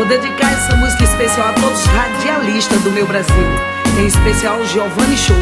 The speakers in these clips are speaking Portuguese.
Vou dedicar essa música especial a todos os radialistas do meu Brasil, em especial o Giovanni Show.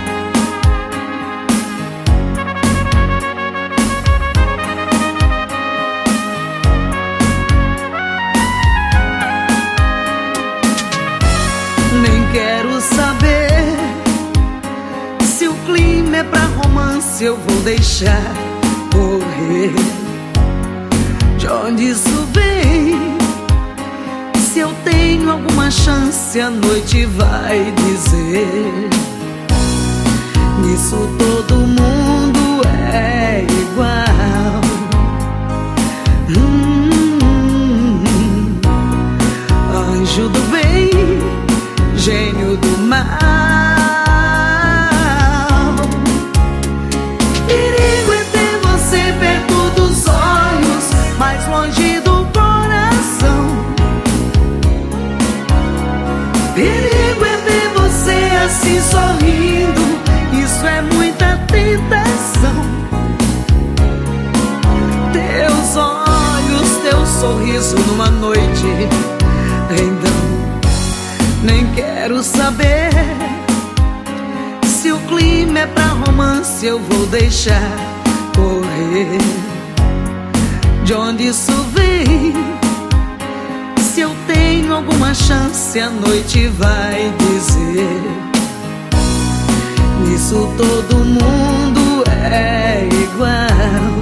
Nem quero saber se o clima é pra romance, eu vou deixar correr. De onde isso vem? Se eu tenho alguma chance, a noite vai dizer. Nisso todo mundo é igual. Anjo do bem, gênio do mal. Perigo é ter você perto dos olhos, mais longe do coração. Perigo é ver você assim sorrindo, isso é muita tentação. Teus olhos, teu sorriso numa noite, então nem quero saber se o clima é pra romance, eu vou deixar correr. De onde isso vem? Se eu tenho alguma chance, a noite vai dizer. Nisso todo mundo é igual.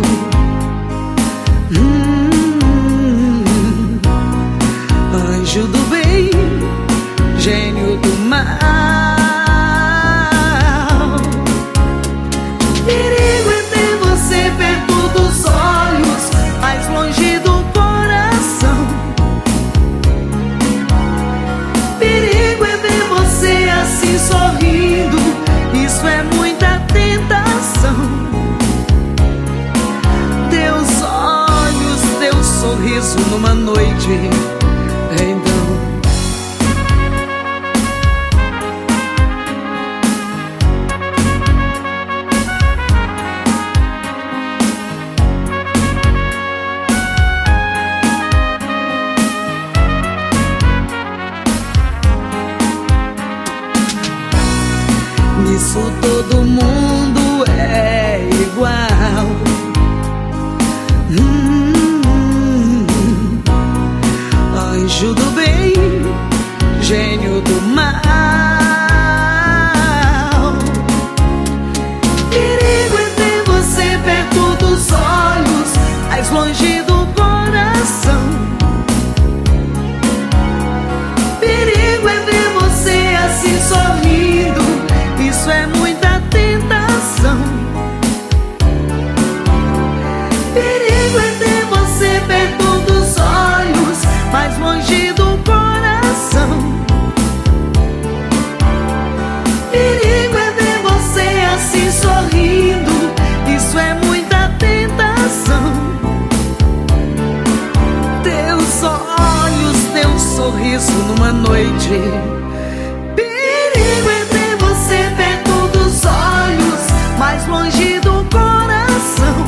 Anjo do bem, gênio do mal. Perigo é ter você perto dos olhos, mais longe do coração. Perigo é ver você assim sorrindo, isso é muita tentação. Teus olhos, teu sorriso numa noite, então nisso todo mundo é igual. Anjo do bem, gênio do mal. Perigo é ter você perto dos olhos, mais longe do coração. Perigo é ver você assim sorrindo, isso é muita tentação. Perigo é ter você perto dos olhos, mais longe do coração. Perigo é ver você assim sorrindo, isso é muita tentação. Teus olhos, teu sorriso numa noite. Perigo é ter você perto dos olhos, mais longe do coração.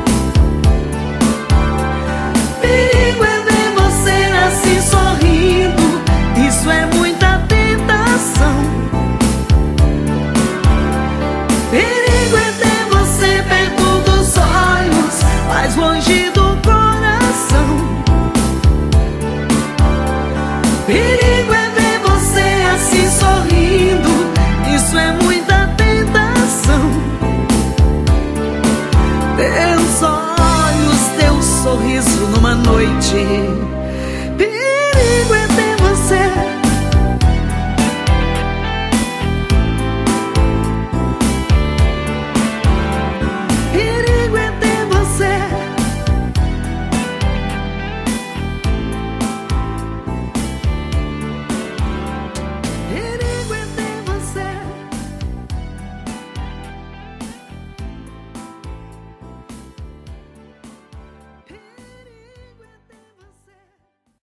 Perigo é ver você assim sorrindo, isso é muita tentação. Perigo é ter você perto dos olhos, mais longe do coração. Perigo é ver você assim sorrindo, isso é muita tentação. Teus olhos, teu sorriso numa noite,